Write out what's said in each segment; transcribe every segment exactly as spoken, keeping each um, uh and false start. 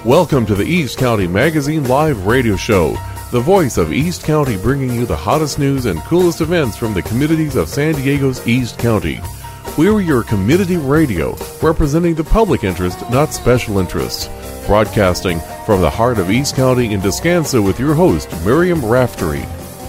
Welcome to the East County Magazine Live Radio Show, the voice of East County, bringing you the hottest news and coolest events from the communities of San Diego's East County. We're your community radio, representing the public interest, not special interests. Broadcasting from the heart of East County in Descanso with your host, Miriam Raftery.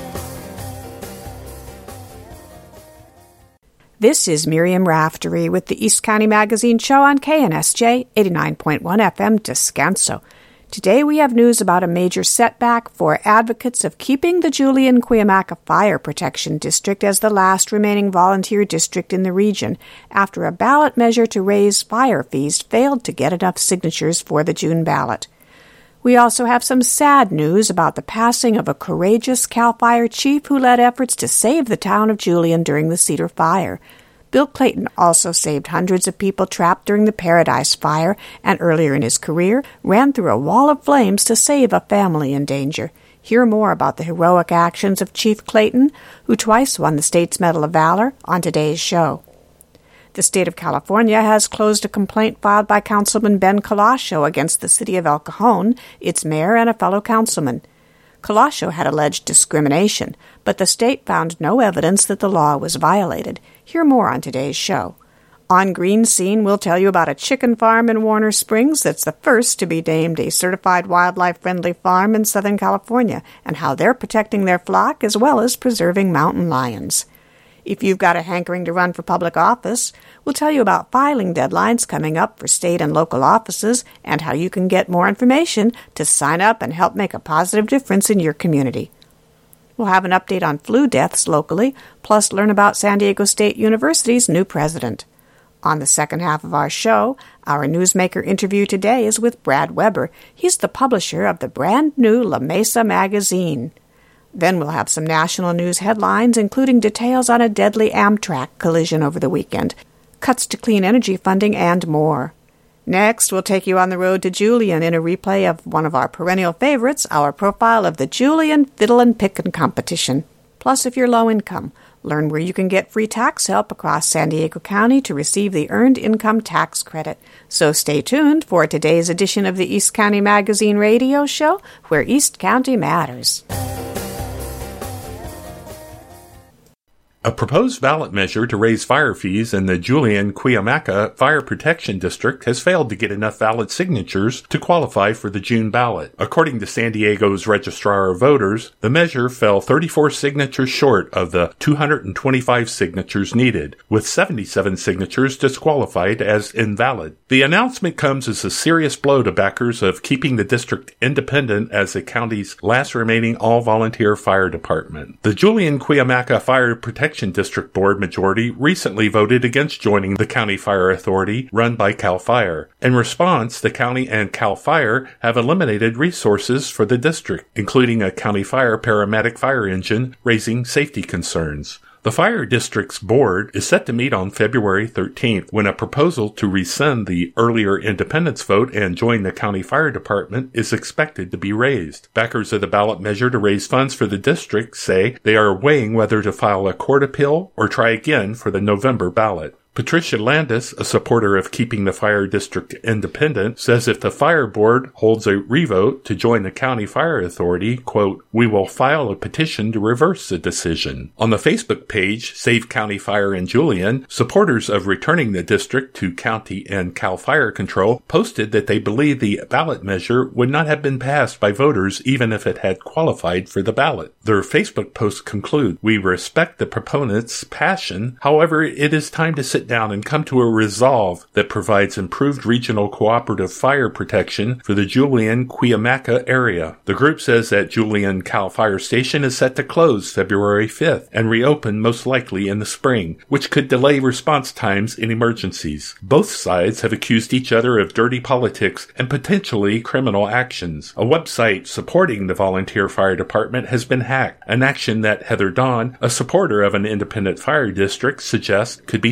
This is Miriam Raftery with the East County Magazine Show on K N S J eighty-nine point one F M Descanso. Today we have news about a major setback for advocates of keeping the Julian-Cuyamaca Fire Protection District as the last remaining volunteer district in the region after a ballot measure to raise fire fees failed to get enough signatures for the June ballot. We also have some sad news about the passing of a courageous CAL FIRE chief who led efforts to save the town of Julian during the Cedar Fire. Bill Clayton also saved hundreds of people trapped during the Paradise Fire and earlier in his career ran through a wall of flames to save a family in danger. Hear more about the heroic actions of Chief Clayton, who twice won the state's Medal of Valor, on today's show. The state of California has closed a complaint filed by Councilman Ben Colascio against the city of El Cajon, its mayor, and a fellow councilman. Colascio had alleged discrimination, but the state found no evidence that the law was violated. Hear more on today's show. On Green Scene, we'll tell you about a chicken farm in Warner Springs that's the first to be named a certified wildlife-friendly farm in Southern California, and how they're protecting their flock as well as preserving mountain lions. If you've got a hankering to run for public office, we'll tell you about filing deadlines coming up for state and local offices and how you can get more information to sign up and help make a positive difference in your community. We'll have an update on flu deaths locally, plus learn about San Diego State University's new president. On the second half of our show, our newsmaker interview today is with Brad Weber. He's the publisher of the brand new La Mesa magazine. Then we'll have some national news headlines, including details on a deadly Amtrak collision over the weekend, cuts to clean energy funding, and more. Next, we'll take you on the road to Julian in a replay of one of our perennial favorites, our profile of the Julian Fiddle and Pickin' competition. Plus, if you're low income, learn where you can get free tax help across San Diego County to receive the Earned Income Tax Credit. So stay tuned for today's edition of the East County Magazine Radio Show, where East County matters. A proposed ballot measure to raise fire fees in the Julian-Cuyamaca Fire Protection District has failed to get enough valid signatures to qualify for the June ballot. According to San Diego's Registrar of Voters, the measure fell thirty-four signatures short of the two hundred twenty-five signatures needed, with seventy-seven signatures disqualified as invalid. The announcement comes as a serious blow to backers of keeping the district independent as the county's last remaining all-volunteer fire department. The Julian-Cuyamaca Fire Protection District Board majority recently voted against joining the County Fire Authority run by CAL FIRE. In response, the county and CAL FIRE have eliminated resources for the district, including a County Fire paramedic fire engine, raising safety concerns. The Fire District's board is set to meet on February thirteenth when a proposal to rescind the earlier independence vote and join the County Fire Department is expected to be raised. Backers of the ballot measure to raise funds for the district say they are weighing whether to file a court appeal or try again for the November ballot. Patricia Landis, a supporter of keeping the fire district independent, says if the fire board holds a revote to join the County Fire Authority, quote, we will file a petition to reverse the decision. On the Facebook page, Save County Fire in Julian, supporters of returning the district to county and CAL FIRE control posted that they believe the ballot measure would not have been passed by voters even if it had qualified for the ballot. Their Facebook post conclude, we respect the proponents' passion, however, it is time to sit down and come to a resolve that provides improved regional cooperative fire protection for the Julian-Cuyamaca area. The group says that Julian CAL FIRE Station is set to close February fifth and reopen most likely in the spring, which could delay response times in emergencies. Both sides have accused each other of dirty politics and potentially criminal actions. A website supporting the volunteer fire department has been hacked, an action that Heather Dawn, a supporter of an independent fire district, suggests could be sabotaged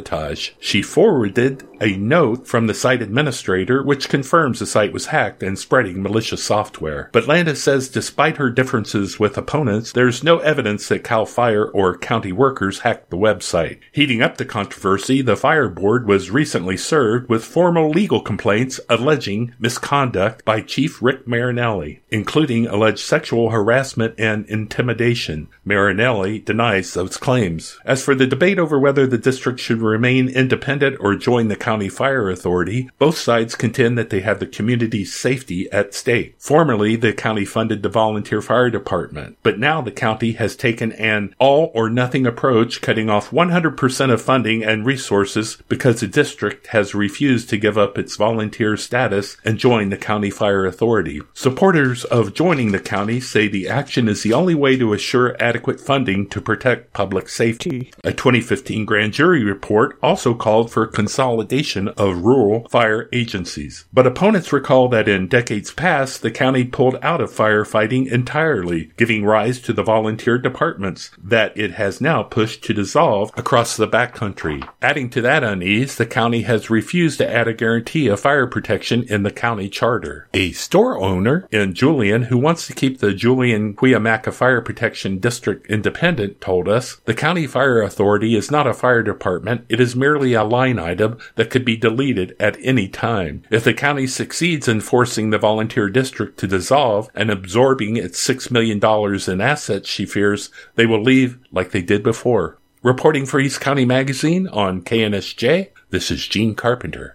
sabotage. She forwarded a note from the site administrator which confirms the site was hacked and spreading malicious software. But Landis says despite her differences with opponents, there's no evidence that CAL FIRE or county workers hacked the website. Heating up the controversy, the Fire Board was recently served with formal legal complaints alleging misconduct by Chief Rick Marinelli, including alleged sexual harassment and intimidation. Marinelli denies those claims. As for the debate over whether the district should remain independent or join the County Fire Authority, both sides contend that they have the community's safety at stake. Formerly, the county funded the volunteer fire department, but now the county has taken an all-or-nothing approach, cutting off one hundred percent of funding and resources because the district has refused to give up its volunteer status and join the County Fire Authority. Supporters of joining the county say the action is the only way to assure adequate funding to protect public safety. A twenty fifteen grand jury report also called for consolidation of rural fire agencies. But opponents recall that in decades past, the county pulled out of firefighting entirely, giving rise to the volunteer departments that it has now pushed to dissolve across the backcountry. Adding to that unease, the county has refused to add a guarantee of fire protection in the county charter. A store owner in Julian who wants to keep the Julian-Cuyamaca Fire Protection District independent told us, the County Fire Authority is not a fire department, it is merely a line item that could be deleted at any time. If the county succeeds in forcing the volunteer district to dissolve and absorbing its six million dollars in assets, she fears they will leave like they did before. Reporting for East County Magazine on K N S J, this is Gene Carpenter.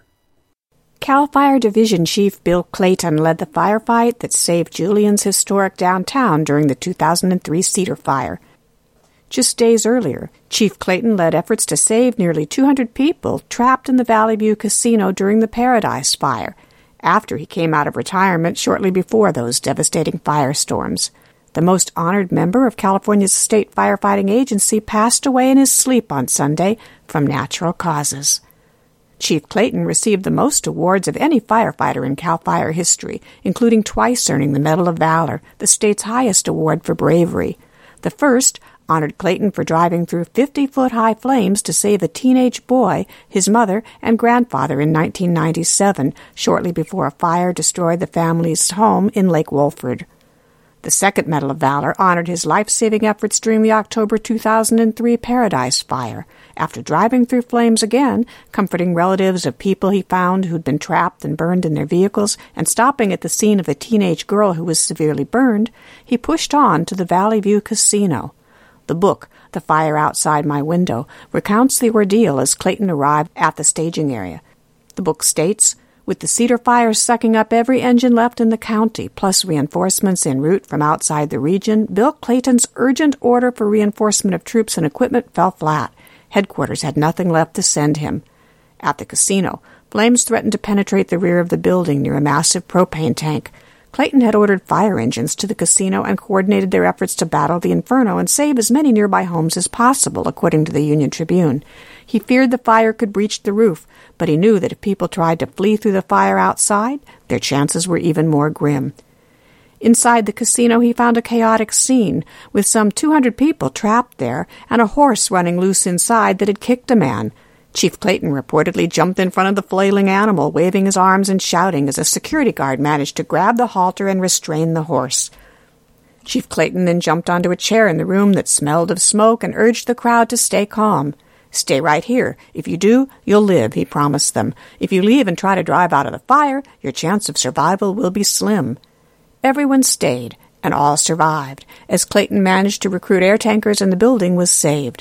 CAL FIRE Division Chief Bill Clayton led the firefight that saved Julian's historic downtown during the two thousand three Cedar Fire. Just days earlier, Chief Clayton led efforts to save nearly two hundred people trapped in the Valley View Casino during the Paradise Fire, after he came out of retirement shortly before those devastating firestorms. The most honored member of California's state firefighting agency passed away in his sleep on Sunday from natural causes. Chief Clayton received the most awards of any firefighter in CAL FIRE history, including twice earning the Medal of Valor, the state's highest award for bravery. The first honored Clayton for driving through fifty-foot-high flames to save a teenage boy, his mother, and grandfather in nineteen ninety-seven, shortly before a fire destroyed the family's home in Lake Wolford. The second Medal of Valor honored his life-saving efforts during the October two thousand three Paradise Fire, after driving through flames again, comforting relatives of people he found who'd been trapped and burned in their vehicles, and stopping at the scene of a teenage girl who was severely burned. He pushed on to the Valley View Casino. The book, The Fire Outside My Window, recounts the ordeal as Clayton arrived at the staging area. The book states, with the Cedar Fire sucking up every engine left in the county, plus reinforcements en route from outside the region, Bill Clayton's urgent order for reinforcement of troops and equipment fell flat. Headquarters had nothing left to send him. At the casino, flames threatened to penetrate the rear of the building near a massive propane tank. Clayton had ordered fire engines to the casino and coordinated their efforts to battle the inferno and save as many nearby homes as possible, according to the Union Tribune. He feared the fire could breach the roof, but he knew that if people tried to flee through the fire outside, their chances were even more grim. Inside the casino, he found a chaotic scene, with some two hundred people trapped there and a horse running loose inside that had kicked a man. Chief Clayton reportedly jumped in front of the flailing animal, waving his arms and shouting as a security guard managed to grab the halter and restrain the horse. Chief Clayton then jumped onto a chair in the room that smelled of smoke and urged the crowd to stay calm. "Stay right here. If you do, you'll live," he promised them. "If you leave and try to drive out of the fire, your chance of survival will be slim." Everyone stayed, and all survived, as Clayton managed to recruit air tankers and the building was saved.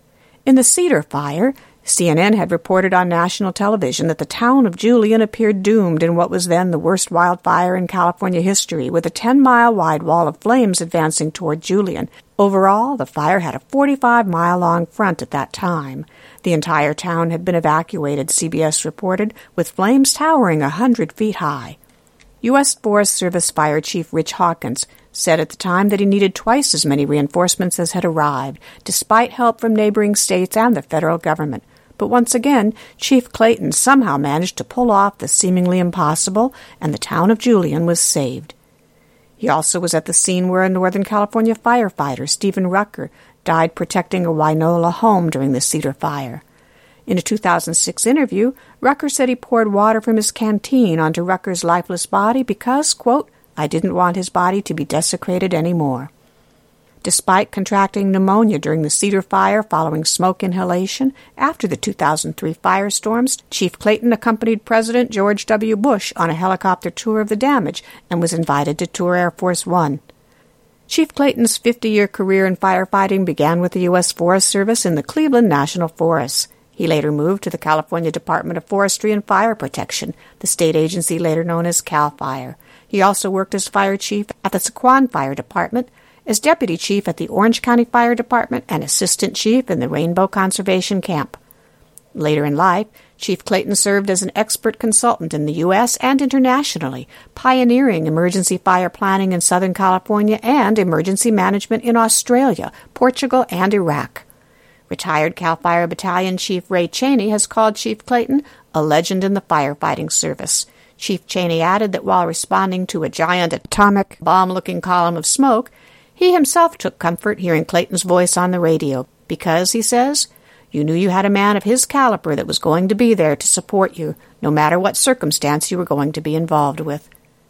In the Cedar Fire, C N N had reported on national television that the town of Julian appeared doomed in what was then the worst wildfire in California history, with a ten-mile-wide wall of flames advancing toward Julian. Overall, the fire had a forty-five-mile-long front at that time. The entire town had been evacuated, C B S reported, with flames towering a hundred feet high. U S Forest Service Fire Chief Rich Hawkins said at the time that he needed twice as many reinforcements as had arrived, despite help from neighboring states and the federal government. But once again, Chief Clayton somehow managed to pull off the seemingly impossible, and the town of Julian was saved. He also was at the scene where a Northern California firefighter, Stephen Rucker, died protecting a Wynola home during the Cedar Fire. In a two thousand six interview, Rucker said he poured water from his canteen onto Rucker's lifeless body because, quote, I didn't want his body to be desecrated anymore. Despite contracting pneumonia during the Cedar Fire following smoke inhalation after the two thousand three firestorms, Chief Clayton accompanied President George W. Bush on a helicopter tour of the damage and was invited to tour Air Force One. Chief Clayton's fifty-year career in firefighting began with the U S Forest Service in the Cleveland National Forests. He later moved to the California Department of Forestry and Fire Protection, the state agency later known as CAL FIRE. He also worked as fire chief at the Sequan Fire Department, as deputy chief at the Orange County Fire Department, and assistant chief in the Rainbow Conservation Camp. Later in life, Chief Clayton served as an expert consultant in the U S and internationally, pioneering emergency fire planning in Southern California and emergency management in Australia, Portugal, and Iraq. Retired CAL FIRE Battalion Chief Ray Cheney has called Chief Clayton a legend in the firefighting service. Chief Cheney added that while responding to a giant atomic bomb-looking column of smoke, he himself took comfort hearing Clayton's voice on the radio because, he says, you knew you had a man of his caliber that was going to be there to support you, no matter what circumstance you were going to be involved with.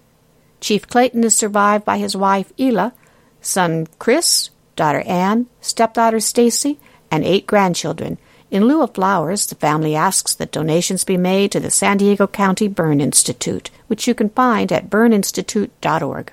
Chief Clayton is survived by his wife, Ela, son Chris, daughter Ann, stepdaughter Stacy, and eight grandchildren. In lieu of flowers, the family asks that donations be made to the San Diego County Burn Institute, which you can find at burn institute dot org.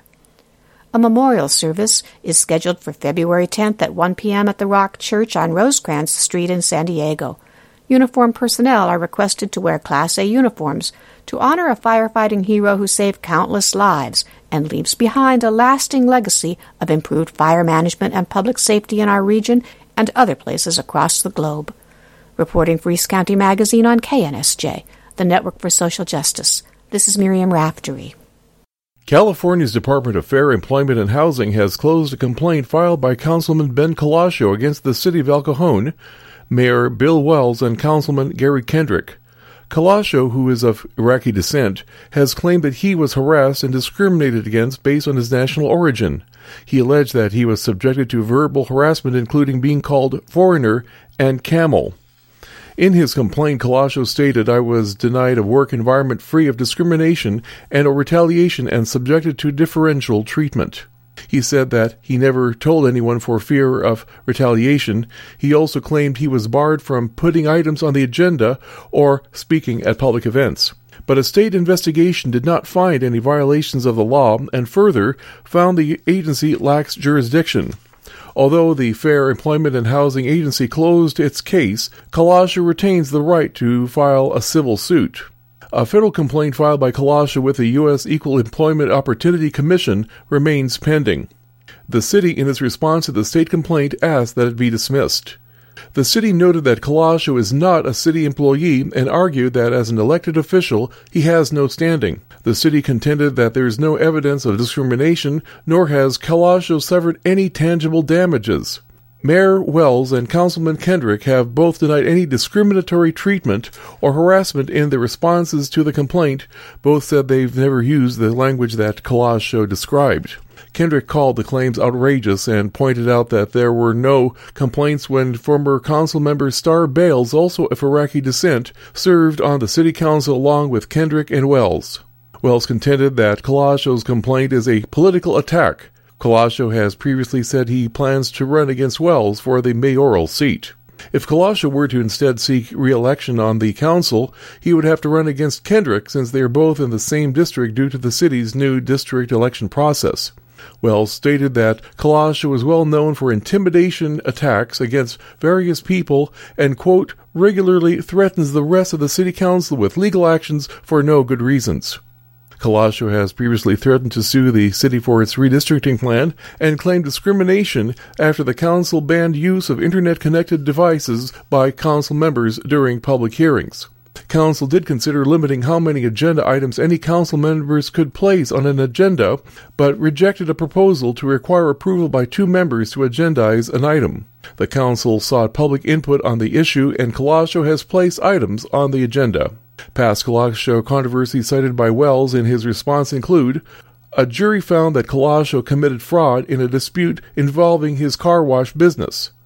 A memorial service is scheduled for February tenth at one p.m. at the Rock Church on Rosecrans Street in San Diego. Uniformed personnel are requested to wear Class A uniforms to honor a firefighting hero who saved countless lives and leaves behind a lasting legacy of improved fire management and public safety in our region and other places across the globe. Reporting for East County Magazine on K N S J, the Network for Social Justice, this is Miriam Raftery. California's Department of Fair Employment and Housing has closed a complaint filed by Councilman Ben Colascio against the city of El Cajon, Mayor Bill Wells, and Councilman Gary Kendrick. Colascio, who is of Iraqi descent, has claimed that he was harassed and discriminated against based on his national origin. He alleged that he was subjected to verbal harassment, including being called foreigner and camel. In his complaint, Colascio stated, I was denied a work environment free of discrimination and or retaliation and subjected to differential treatment. He said that he never told anyone for fear of retaliation. He also claimed he was barred from putting items on the agenda or speaking at public events. But a state investigation did not find any violations of the law and further found the agency lacks jurisdiction. Although the Fair Employment and Housing Agency closed its case, Colascio retains the right to file a civil suit. A federal complaint filed by Colascio with the U S Equal Employment Opportunity Commission remains pending. The city, in its response to the state complaint, asked that it be dismissed. The city noted that Colascio is not a city employee and argued that as an elected official, he has no standing. The city contended that there is no evidence of discrimination, nor has Colascio suffered any tangible damages. Mayor Wells and Councilman Kendrick have both denied any discriminatory treatment or harassment in their responses to the complaint. Both said they've never used the language that Colascio described. Kendrick called the claims outrageous and pointed out that there were no complaints when former council member Star Bales, also of Iraqi descent, served on the city council along with Kendrick and Wells. Wells contended that Colaccio's complaint is a political attack. Colascio has previously said he plans to run against Wells for the mayoral seat. If Colascio were to instead seek re-election on the council, he would have to run against Kendrick since they are both in the same district due to the city's new district election process. Wells stated that Colascio is well known for intimidation attacks against various people and, quote, regularly threatens the rest of the city council with legal actions for no good reasons. Colascio has previously threatened to sue the city for its redistricting plan and claimed discrimination after the council banned use of internet-connected devices by council members during public hearings. Council did consider limiting how many agenda items any council members could place on an agenda, but rejected a proposal to require approval by two members to agendize an item. The council sought public input on the issue, and Colascio has placed items on the agenda. Past Colascio controversy cited by Wells in his response include, a jury found that Colascio committed fraud in a dispute involving his car wash business.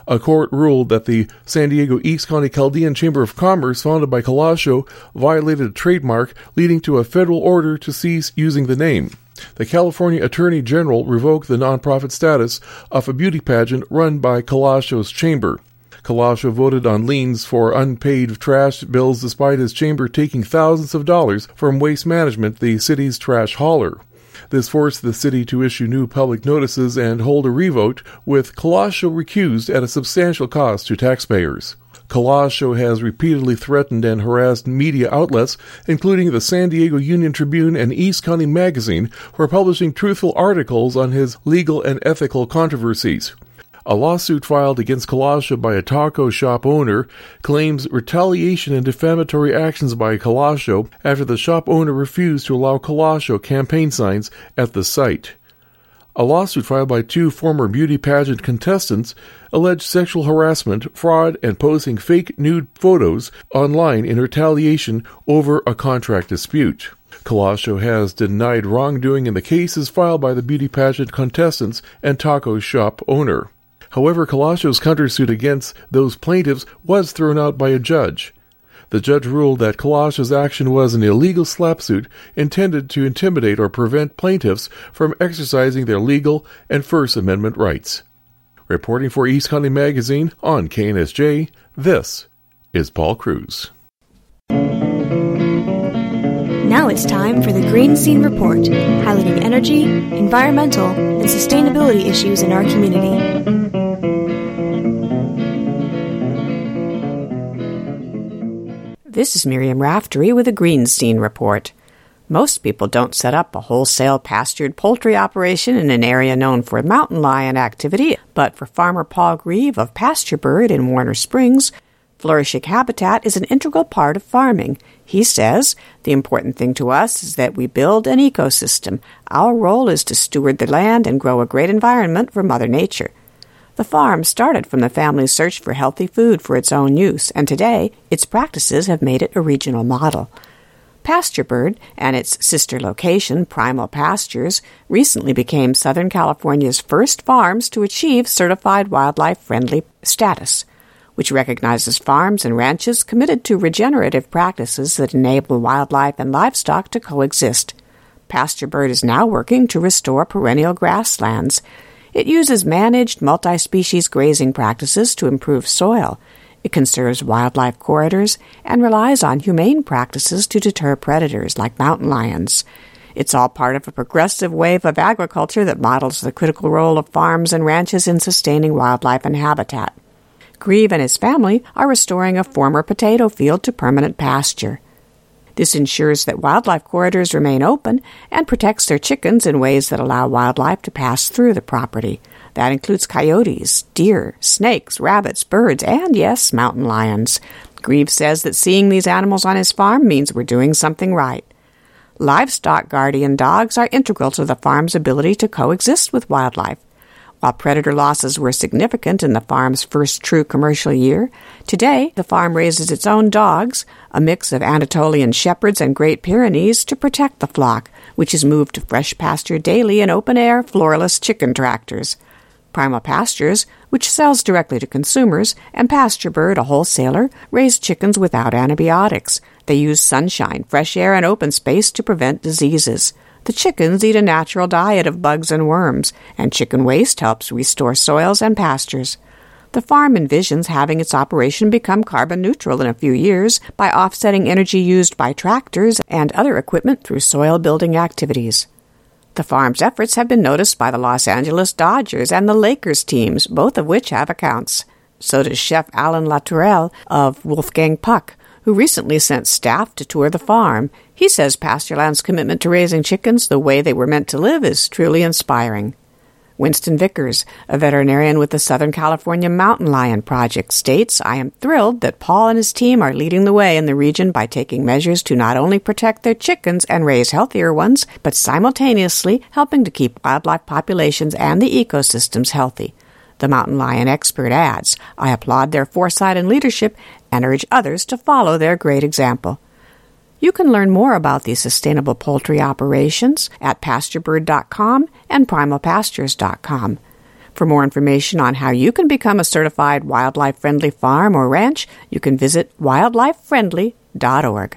A court ruled that the San Diego East County Chaldean Chamber of Commerce, founded by Colascio, violated a trademark, leading to a federal order to cease using the name. The California Attorney General revoked the nonprofit status of a beauty pageant run by Colaccio's chamber. Colascio voted on liens for unpaid trash bills despite his chamber taking thousands of dollars from Waste Management, the city's trash hauler. This forced the city to issue new public notices and hold a revote, with Colascio recused at a substantial cost to taxpayers. Colascio has repeatedly threatened and harassed media outlets, including the San Diego Union Tribune and East County Magazine, who are publishing truthful articles on his legal and ethical controversies. A lawsuit filed against Colascio by a taco shop owner claims retaliation and defamatory actions by Colascio after the shop owner refused to allow Colascio campaign signs at the site. A lawsuit filed by two former beauty pageant contestants alleged sexual harassment, fraud, and posting fake nude photos online in retaliation over a contract dispute. Colascio has denied wrongdoing in the cases filed by the beauty pageant contestants and taco shop owner. However, Colaccio's countersuit against those plaintiffs was thrown out by a judge. The judge ruled that Colaccio's action was an illegal slapsuit intended to intimidate or prevent plaintiffs from exercising their legal and First Amendment rights. Reporting for East County Magazine on K N S J, this is Paul Cruz. Now it's time for the Green Scene Report, highlighting energy, environmental, and sustainability issues in our community. This is Miriam Raftery with a Greenstein Report. Most people don't set up a wholesale pastured poultry operation in an area known for mountain lion activity, but for farmer Paul Grieve of Pasture Bird in Warner Springs, flourishing habitat is an integral part of farming. He says, the important thing to us is that we build an ecosystem. Our role is to steward the land and grow a great environment for Mother Nature. The farm started from the family's search for healthy food for its own use, and today its practices have made it a regional model. Pasture Bird and its sister location, Primal Pastures, recently became Southern California's first farms to achieve certified wildlife-friendly status, which recognizes farms and ranches committed to regenerative practices that enable wildlife and livestock to coexist. Pasture Bird is now working to restore perennial grasslands. It uses managed multi-species grazing practices to improve soil. It conserves wildlife corridors and relies on humane practices to deter predators like mountain lions. It's all part of a progressive wave of agriculture that models the critical role of farms and ranches in sustaining wildlife and habitat. Grieve and his family are restoring a former potato field to permanent pasture. This ensures that wildlife corridors remain open and protects their chickens in ways that allow wildlife to pass through the property. That includes coyotes, deer, snakes, rabbits, birds, and, yes, mountain lions. Grieve says that seeing these animals on his farm means we're doing something right. Livestock guardian dogs are integral to the farm's ability to coexist with wildlife. While predator losses were significant in the farm's first true commercial year, today the farm raises its own dogs, a mix of Anatolian Shepherds and Great Pyrenees, to protect the flock, which is moved to fresh pasture daily in open-air, floorless chicken tractors. Primal Pastures, which sells directly to consumers, and Pasture Bird, a wholesaler, raise chickens without antibiotics. They use sunshine, fresh air, and open space to prevent diseases. The chickens eat a natural diet of bugs and worms, and chicken waste helps restore soils and pastures. The farm envisions having its operation become carbon neutral in a few years by offsetting energy used by tractors and other equipment through soil-building activities. The farm's efforts have been noticed by the Los Angeles Dodgers and the Lakers teams, both of which have accounts. So does Chef Alan Latourelle of Wolfgang Puck, who recently sent staff to tour the farm. He says Pastureland's commitment to raising chickens the way they were meant to live is truly inspiring. Winston Vickers, a veterinarian with the Southern California Mountain Lion Project, states, "I am thrilled that Paul and his team are leading the way in the region by taking measures to not only protect their chickens and raise healthier ones, but simultaneously helping to keep wildlife populations and the ecosystems healthy." The mountain lion expert adds, "I applaud their foresight and leadership and urge others to follow their great example." You can learn more about these sustainable poultry operations at pasture bird dot com and primal pastures dot com. For more information on how you can become a certified wildlife-friendly farm or ranch, you can visit wildlife friendly dot org.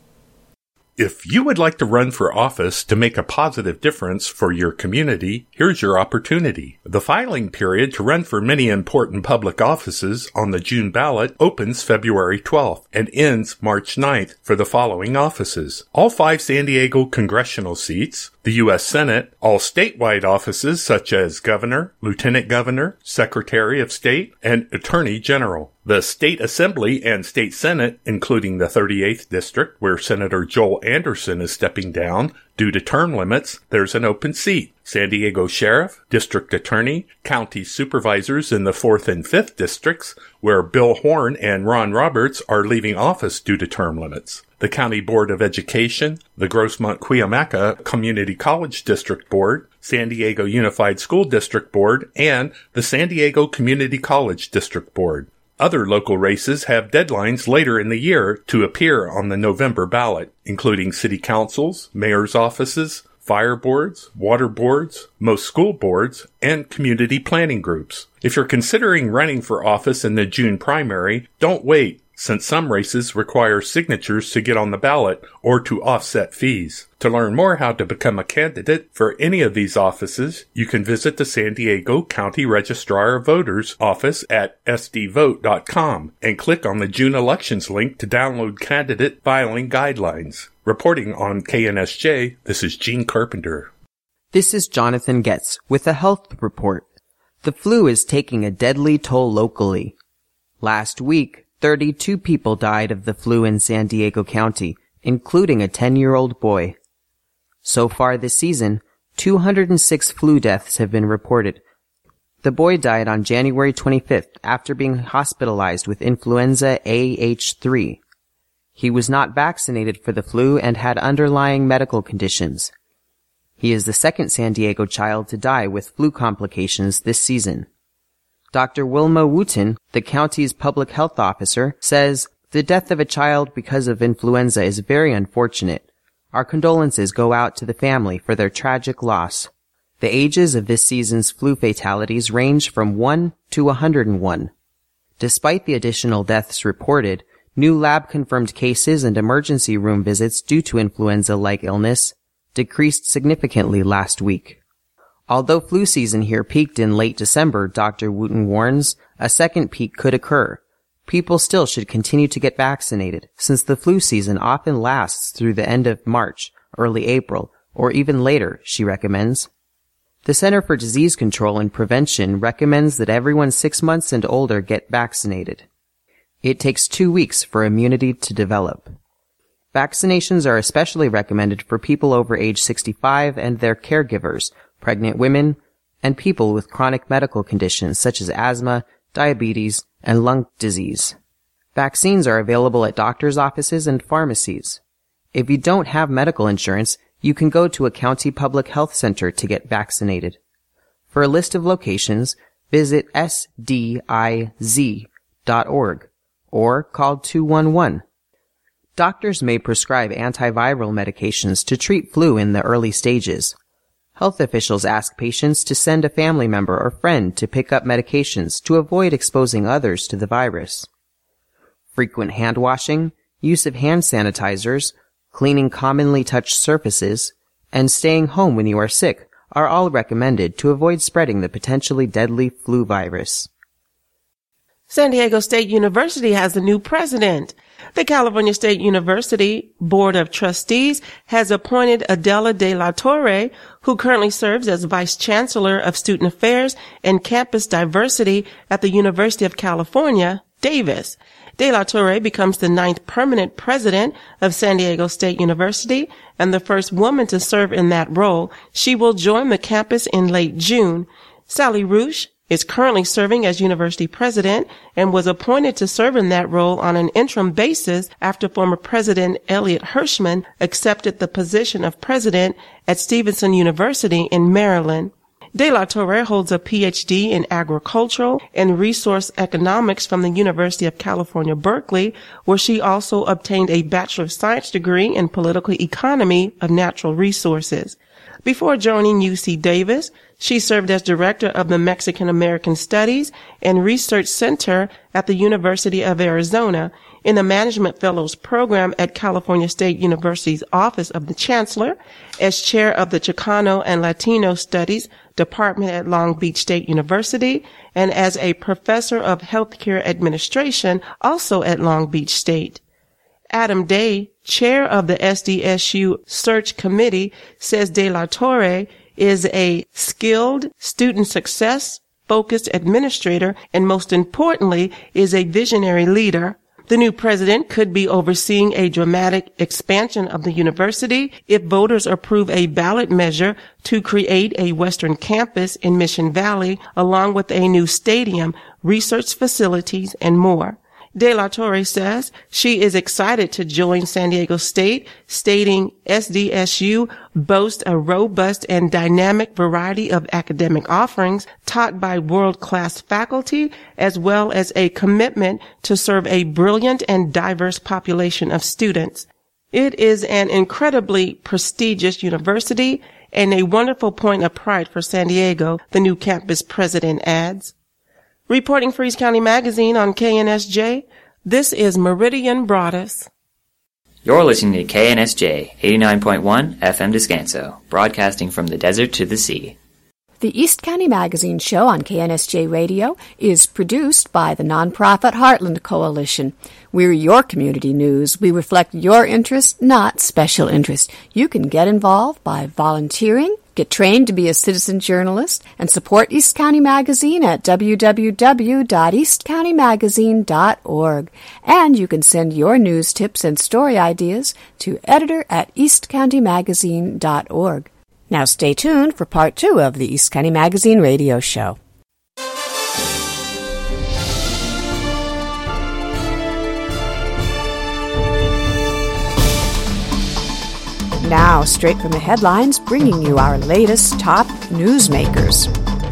If you would like to run for office to make a positive difference for your community, here's your opportunity. The filing period to run for many important public offices on the June ballot opens February twelfth and ends March ninth for the following offices: all five San Diego congressional seats, the U S Senate, all statewide offices such as governor, lieutenant governor, secretary of state, and attorney general. The State Assembly and State Senate, including the thirty-eighth District, where Senator Joel Anderson is stepping down due to term limits, there's an open seat. San Diego Sheriff, District Attorney, County Supervisors in the fourth and fifth Districts, where Bill Horn and Ron Roberts are leaving office due to term limits. The County Board of Education, the Grossmont-Cuyamaca Community College District Board, San Diego Unified School District Board, and the San Diego Community College District Board. Other local races have deadlines later in the year to appear on the November ballot, including city councils, mayor's offices, fire boards, water boards, most school boards, and community planning groups. If you're considering running for office in the June primary, don't wait, since some races require signatures to get on the ballot or to offset fees. To learn more how to become a candidate for any of these offices, you can visit the San Diego County Registrar of Voters office at s d vote dot com and click on the June elections link to download candidate filing guidelines. Reporting on K N S J, this is Gene Carpenter. This is Jonathan Getz with a health report. The flu is taking a deadly toll locally. Last week, thirty-two people died of the flu in San Diego County, including a ten-year-old boy. So far this season, two hundred six flu deaths have been reported. The boy died on January twenty-fifth after being hospitalized with influenza A H three. He was not vaccinated for the flu and had underlying medical conditions. He is the second San Diego child to die with flu complications this season. Doctor Wilma Wooten, the county's public health officer, says the death of a child because of influenza is very unfortunate. Our condolences go out to the family for their tragic loss. The ages of this season's flu fatalities range from one to one hundred one. Despite the additional deaths reported, new lab-confirmed cases and emergency room visits due to influenza-like illness decreased significantly last week. Although flu season here peaked in late December, Doctor Wooten warns a second peak could occur. People still should continue to get vaccinated, since the flu season often lasts through the end of March, early April, or even later, she recommends. The Center for Disease Control and Prevention recommends that everyone six months and older get vaccinated. It takes two weeks for immunity to develop. Vaccinations are especially recommended for people over age sixty-five and their caregivers, pregnant women, and people with chronic medical conditions such as asthma, diabetes, and lung disease. Vaccines are available at doctors' offices and pharmacies. If you don't have medical insurance, you can go to a county public health center to get vaccinated. For a list of locations, visit S D I Z dot org or call two one one. Doctors may prescribe antiviral medications to treat flu in the early stages. Health officials ask patients to send a family member or friend to pick up medications to avoid exposing others to the virus. Frequent hand washing, use of hand sanitizers, cleaning commonly touched surfaces, and staying home when you are sick are all recommended to avoid spreading the potentially deadly flu virus. San Diego State University has a new president. The California State University Board of Trustees has appointed Adela de la Torre, who currently serves as Vice Chancellor of Student Affairs and Campus Diversity at the University of California, Davis. De la Torre becomes the ninth permanent president of San Diego State University and the first woman to serve in that role. She will join the campus in late June. Sally Roosh is currently serving as university president and was appointed to serve in that role on an interim basis after former President Elliot Hirschman accepted the position of president at Stevenson University in Maryland. De la Torre holds a P H D in agricultural and resource economics from the University of California, Berkeley, where she also obtained a Bachelor of Science degree in political economy of natural resources. Before joining U C Davis, she served as director of the Mexican American Studies and Research Center at the University of Arizona, in the Management Fellows Program at California State University's Office of the Chancellor, as chair of the Chicano and Latino Studies Department at Long Beach State University, and as a professor of healthcare administration also at Long Beach State. Adam Day, chair of the S D S U Search Committee, says De La Torre is a skilled, student success focused administrator and most importantly is a visionary leader. The new president could be overseeing a dramatic expansion of the university if voters approve a ballot measure to create a Western campus in Mission Valley, along with a new stadium, research facilities, and more. De La Torre says she is excited to join San Diego State, stating S D S U boasts a robust and dynamic variety of academic offerings taught by world-class faculty, as well as a commitment to serve a brilliant and diverse population of students. It is an incredibly prestigious university and a wonderful point of pride for San Diego, the new campus president adds. Reporting for East County Magazine on K N S J, this is Meridian Broadus. You're listening to K N S J eighty-nine point one F M Descanso, broadcasting from the desert to the sea. The East County Magazine show on K N S J Radio is produced by the nonprofit Heartland Coalition. We're your community news. We reflect your interest, not special interest. You can get involved by volunteering, get trained to be a citizen journalist, and support East County Magazine at w w w dot east county magazine dot org. And you can send your news tips and story ideas to editor at east county magazine dot org. Now stay tuned for part two of the East County Magazine radio show. Now, straight from the headlines, bringing you our latest top newsmakers.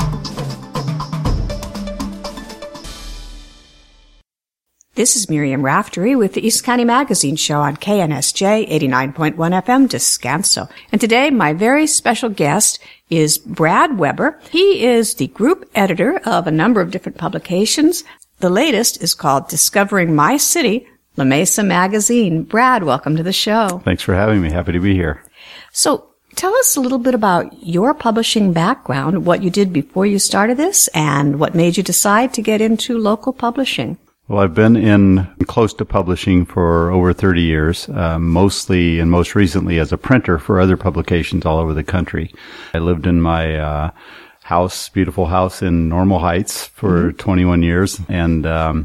This is Miriam Raftery with the East County Magazine show on K N S J eighty-nine point one F M Descanso. And today, my very special guest is Brad Weber. He is the group editor of a number of different publications. The latest is called Discovering My City, La Mesa Magazine. Brad, welcome to the show. Thanks for having me. Happy to be here. So tell us a little bit about your publishing background, what you did before you started this, and what made you decide to get into local publishing. Well, I've been in close to publishing for over thirty years, uh, mostly and most recently as a printer for other publications all over the country. I lived in my uh, house, beautiful house in Normal Heights for mm-hmm. twenty-one years, and um,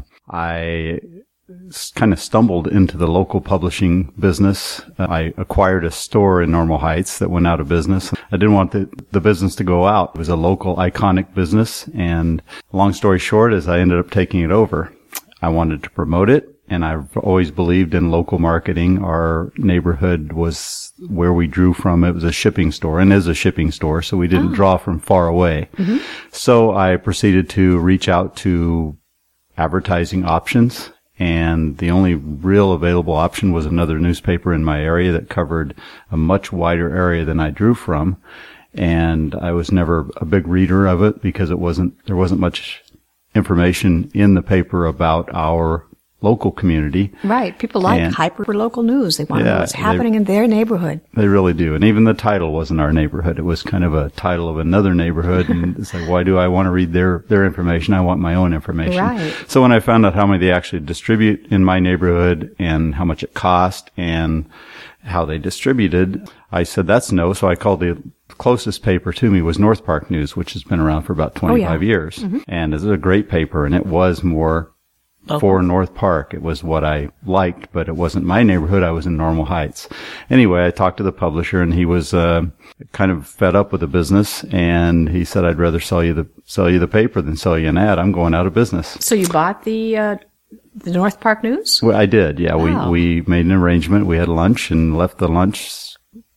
I kind of stumbled into the local publishing business. Uh, I acquired a store in Normal Heights that went out of business. I didn't want the, the business to go out. It was a local iconic business, and long story short is I ended up taking it over. I wanted to promote it, and I've always believed in local marketing. Our neighborhood was where we drew from. It was a shipping store and is a shipping store, so we didn't oh. draw from far away. Mm-hmm. So I proceeded to reach out to advertising options, and the only real available option was another newspaper in my area that covered a much wider area than I drew from. And I was never a big reader of it because it wasn't, there wasn't much information in the paper about our local community. Right. People like and, hyper-local news. They want yeah, to know what's happening they, in their neighborhood. They really do. And even the title wasn't our neighborhood. It was kind of a title of another neighborhood. And it's like, why do I want to read their, their information? I want my own information. Right. So when I found out how many they actually distribute in my neighborhood and how much it cost and how they distributed, I said, that's no. So I called the closest paper to me was North Park News, which has been around for about twenty-five oh, yeah. years. Mm-hmm. And it's a great paper, and it was more okay. for North Park. It was what I liked, but it wasn't my neighborhood. I was in Normal Heights. Anyway, I talked to the publisher, and he was uh kind of fed up with the business, and he said, I'd rather sell you the sell you the paper than sell you an ad. I'm going out of business. So you bought the uh the North Park News? Well, I did, yeah. Wow. We, we made an arrangement. We had lunch and left the lunch,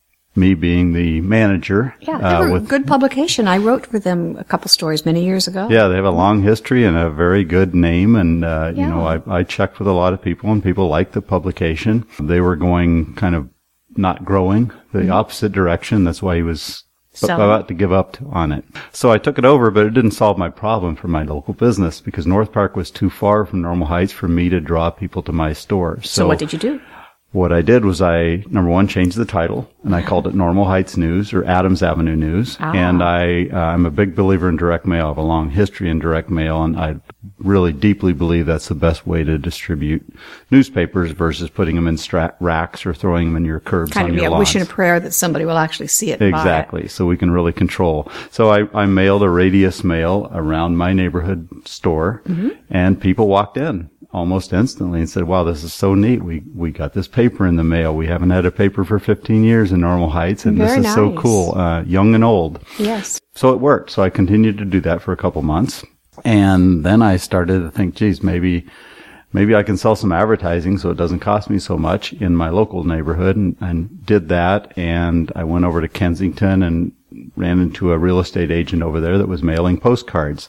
me being the manager. Yeah, they were uh, with, a good publication. I wrote for them a couple stories many years ago. Yeah, they have a long history and a very good name. And, uh, yeah. you know, I, I checked with a lot of people, and people liked the publication. They were going kind of not growing, the mm-hmm. opposite direction. That's why he was but So- about to give up on it. So I took it over, but it didn't solve my problem for my local business because North Park was too far from Normal Heights for me to draw people to my store. So what did you do? What I did was I, number one, changed the title, and I called it Normal Heights News or Adams Avenue News. Ah. And I, uh, I'm a big believer in direct mail. I have a long history in direct mail, and I really deeply believe that's the best way to distribute newspapers versus putting them in stra- racks or throwing them in your curbs Kind on of your be a lawns. wish and a prayer that somebody will actually see it and buy it. Exactly. So we can really control. So I, I mailed a radius mail around my neighborhood store, Mm-hmm. and people walked in almost instantly and said, wow, this is so neat. We, we got this paper in the mail. We haven't had a paper for fifteen years in Normal Heights, and Very this is so nice. cool, uh, young and old. Yes. So it worked. So I continued to do that for a couple months. And then I started to think, geez, maybe, maybe I can sell some advertising so it doesn't cost me so much in my local neighborhood, and, and did that. And I went over to Kensington and ran into a real estate agent over there that was mailing postcards,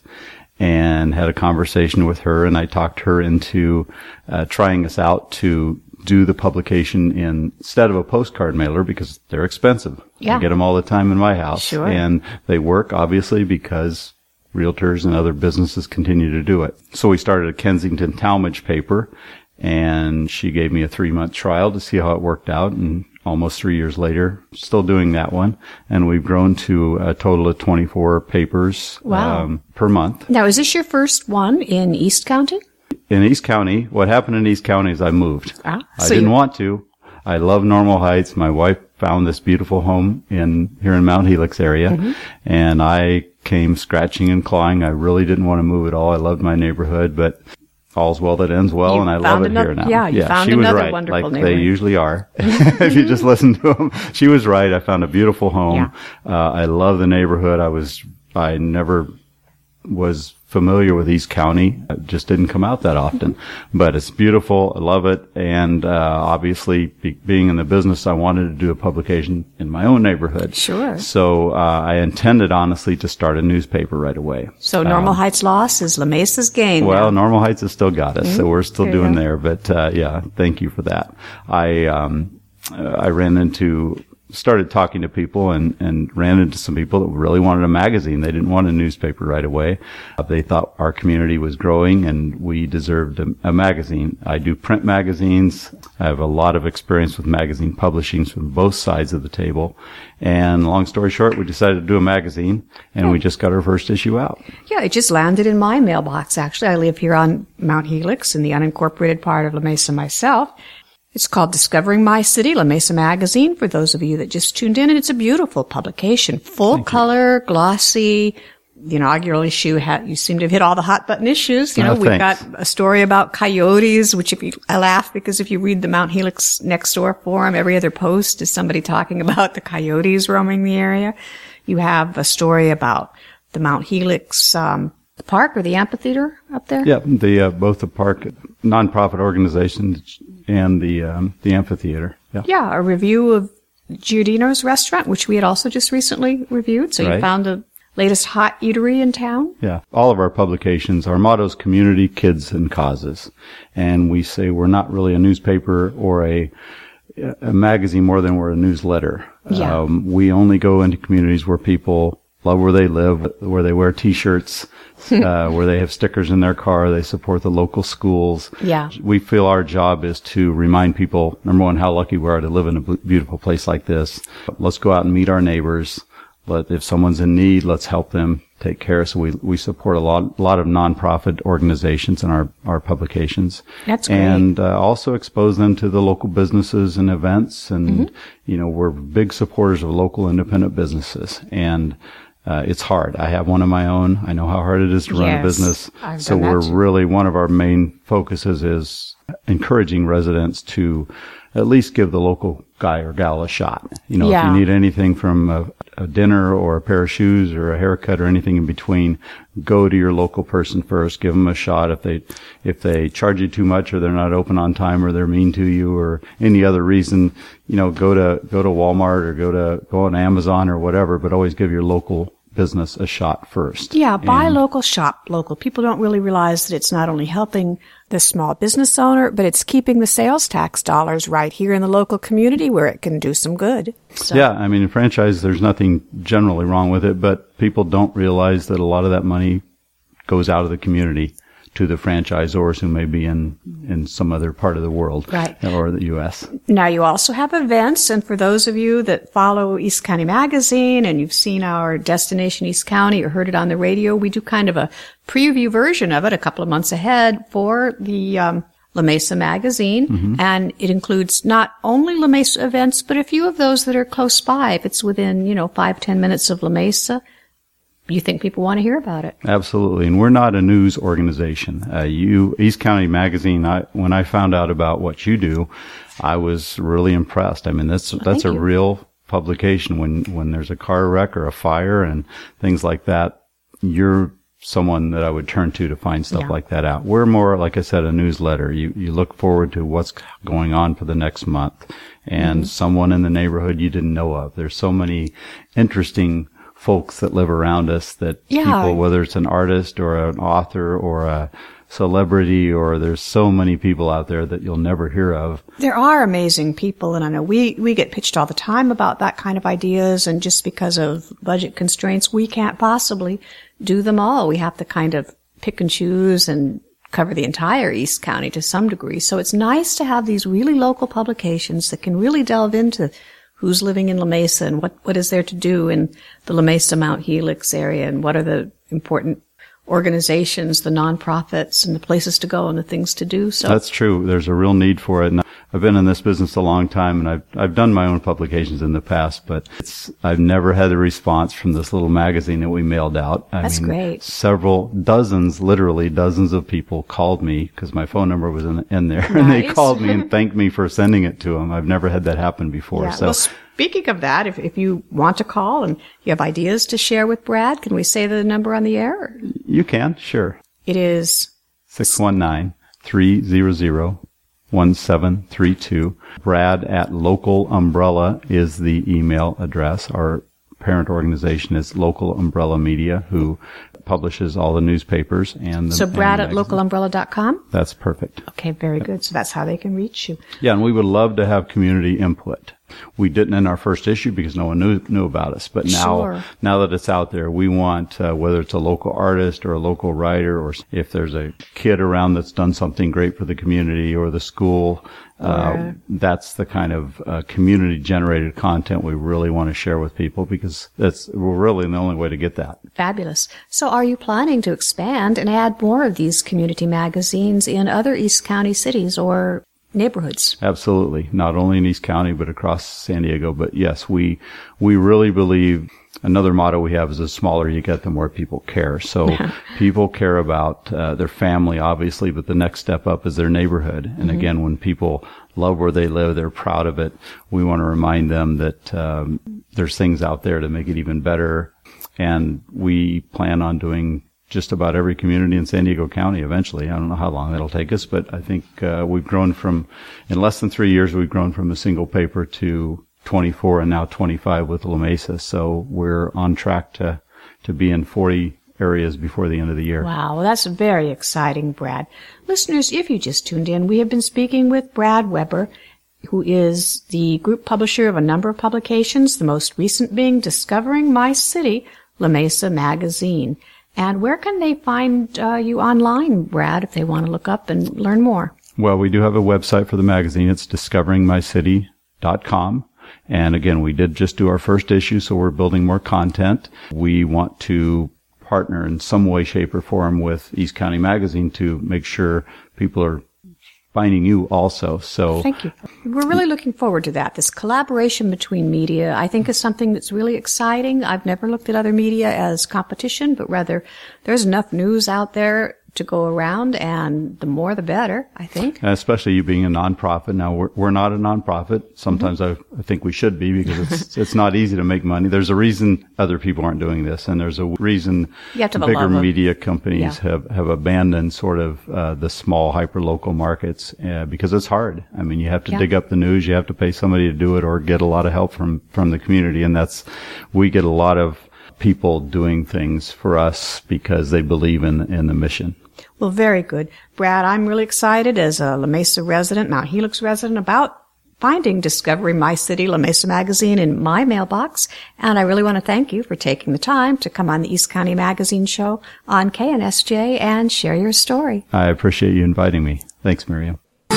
and had a conversation with her, and I talked her into uh, trying us out to do the publication in, instead of a postcard mailer, because they're expensive. Yeah. I get them all the time in my house. Sure. And they work, obviously, because realtors and other businesses continue to do it. So we started a Kensington Talmadge paper, and she gave me a three-month trial to see how it worked out, and almost three years later, still doing that one. And we've grown to a total of twenty-four papers Wow. um, per month. Now, is this your first one in East County? In East County, what happened in East County is I moved. Ah, I so didn't you- want to. I love Normal Heights. My wife found this beautiful home in here in Mount Helix area, Mm-hmm. and I came scratching and clawing. I really didn't want to move at all. I loved my neighborhood, but all's well that ends well, You and I love found it another- here now. yeah, you found she was another right, wonderful like they neighborhood. usually are. If you just listen to them, she was right. I found a beautiful home. Uh, I love the neighborhood. I was, I never was familiar with East County. It just didn't come out that often, but it's beautiful. I love it. And, uh, obviously be, being in the business, I wanted to do a publication in my own neighborhood. Sure. So, uh, I intended honestly to start a newspaper right away. So Normal Heights loss is La Mesa's gain. Well, now. Normal Heights has still got us, so we're still There you doing go. there. But uh, yeah, thank you for that. I um, uh, I ran into, started talking to people, and and ran into some people that really wanted a magazine. They didn't want a newspaper right away. Uh, they thought our community was growing, and we deserved a, a magazine. I do print magazines. I have a lot of experience with magazine publishing from both sides of the table. And long story short, we decided to do a magazine, and we just got our first issue out. Yeah, it just landed in my mailbox, actually. I live here on Mount Helix in the unincorporated part of La Mesa myself. It's called Discovering My City, La Mesa Magazine, for those of you that just tuned in. And it's a beautiful publication. Full color, glossy. The inaugural issue had, you seem to have hit all the hot button issues. You know, Oh, we've thanks. got a story about coyotes, which if you, I laugh because if you read the Mount Helix Next Door forum, every other post is somebody talking about the coyotes roaming the area. You have a story about the Mount Helix, um, the park or the amphitheater up there. Yeah, the uh, both the park nonprofit organizations and the um, the amphitheater. Yeah. Yeah, a review of Giordino's restaurant, which we had also just recently reviewed. So you Right. found the latest hot eatery in town. Yeah. All of our publications, our motto is community, kids, and causes. And we say we're not really a newspaper or a a magazine more than we're a newsletter. Yeah. Um, we only go into communities where people love where they live, where they wear T-shirts, uh, where they have stickers in their car, they support the local schools. Yeah. We feel our job is to remind people, number one, how lucky we are to live in a b- beautiful place like this. Let's go out and meet our neighbors. Let, if someone's in need, let's help them take care. So we, we support a lot, lot of nonprofit organizations in our, our publications. That's great. And, uh, also expose them to the local businesses and events. And, Mm-hmm. you know, we're big supporters of local independent businesses. And, Uh, it's hard. I have one of my own. I know how hard it is to run a Yes, business. I've So done that we're too. really, one of our main focuses is encouraging residents to at least give the local guy or gal a shot. You know, Yeah. if you need anything from a, a dinner or a pair of shoes or a haircut or anything in between, go to your local person first. Give them a shot. If they, if they charge you too much or they're not open on time or they're mean to you or any other reason, you know, go to, go to Walmart or go to, go on Amazon or whatever, but always give your local business a shot first. Yeah, buy And local, shop local. People don't really realize that it's not only helping the small business owner, but it's keeping the sales tax dollars right here in the local community where it can do some good. So. Yeah, I mean, in franchise, there's nothing generally wrong with it, but people don't realize that a lot of that money goes out of the community to the franchisors who may be in, in some other part of the world, right, or the U S. Now, you also have events, and for those of you that follow East County Magazine and you've seen our Destination East County or heard it on the radio, we do kind of a preview version of it a couple of months ahead for the um, La Mesa Magazine, mm-hmm. and it includes not only La Mesa events, but a few of those that are close by. If it's within, you know, five, ten minutes of La Mesa, you think people want to hear about it. Absolutely. And we're not a news organization. Uh, you, East County Magazine, I, when I found out about what you do, I was really impressed. I mean, that's, Oh, that's a thank you. real publication. When, when there's a car wreck or a fire and things like that, you're someone that I would turn to to find stuff Yeah. like that out. We're more, like I said, a newsletter. You, you look forward to what's going on for the next month and Mm-hmm. someone in the neighborhood you didn't know of. There's so many interesting folks that live around us that Yeah. people, whether it's an artist or an author or a celebrity, or there's so many people out there that you'll never hear of. There are amazing people, and I know we, we get pitched all the time about that kind of ideas, and just because of budget constraints, we can't possibly do them all. We have to kind of pick and choose and cover the entire East County to some degree. So it's nice to have these really local publications that can really delve into who's living in La Mesa and what, what is there to do in the La Mesa Mount Helix area, and what are the important organizations, the nonprofits, and the places to go and the things to do. So That's true. There's a real need for it. And I've been in this business a long time, and I've I've done my own publications in the past, but it's I've never had a response from this little magazine that we mailed out. I That's mean, great. Several dozens, literally dozens of people called me because my phone number was in, in there, and they Nice. called me and thanked me for sending it to them. I've never had that happen before. Yeah. So. Well, speaking of that, if, if you want to call and you have ideas to share with Brad, can we say the number on the air? You can, sure. It is six one nine, three zero zero, one seven three two. Brad at Local Umbrella is the email address. Our parent organization is Local Umbrella Media, who publishes all the newspapers and the so Brad and at local umbrella dot com. That's perfect. Okay, very good. So that's how they can reach you. Yeah, and we would love to have community input. We didn't in our first issue because no one knew knew about us. But now, Sure. now that it's out there, we want uh, whether it's a local artist or a local writer, or if there's a kid around that's done something great for the community or the school. Uh, Or- that's the kind of uh, community-generated content we really want to share with people, because that's we're really the only way to get that. Fabulous. So are you planning to expand and add more of these community magazines in other East County cities or neighborhoods? Absolutely. Not only in East County, but across San Diego. But yes, we, we really believe another motto we have is the smaller you get, the more people care. So people care about uh, their family, obviously, but the next step up is their neighborhood. And Mm-hmm. again, when people love where they live, they're proud of it. We want to remind them that um, there's things out there to make it even better. And we plan on doing just about every community in San Diego County eventually. I don't know how long that'll take us, but I think uh, we've grown from, in less than three years, we've grown from a single paper to twenty-four and now twenty-five with La Mesa. So we're on track to, to be in forty areas before the end of the year. Wow, well, that's very exciting, Brad. Listeners, if you just tuned in, we have been speaking with Brad Weber, who is the group publisher of a number of publications, the most recent being Discovering My City, La Mesa Magazine. And where can they find uh, you online, Brad, if they want to look up and learn more? Well, we do have a website for the magazine. It's discovering my city dot com. And again, we did just do our first issue, so we're building more content. We want to partner in some way, shape, or form with East County Magazine to make sure people are finding you also. So Thank you. We're really looking forward to that. This collaboration between media, I think, is something that's really exciting. I've never looked at other media as competition, but rather there's enough news out there to go around, and the more the better, I think. especially you being a nonprofit. Now, we're, we're not a nonprofit. Sometimes mm-hmm. I, I think we should be, because it's it's not easy to make money. There's a reason other people aren't doing this, and there's a reason You have to have a bigger love of- media companies Yeah. have, have abandoned sort of uh, the small hyper-local markets uh, because it's hard. I mean, you have to Yeah. dig up the news, you have to pay somebody to do it, or get a lot of help from, from the community, and that's, we get a lot of people doing things for us because they believe in, in the mission. Well, very good. Brad, I'm really excited as a La Mesa resident, Mount Helix resident, about finding Discovering My City, La Mesa Magazine in my mailbox. And I really want to thank you for taking the time to come on the East County Magazine Show on K N S J and share your story. I appreciate you inviting me. Thanks, Miriam.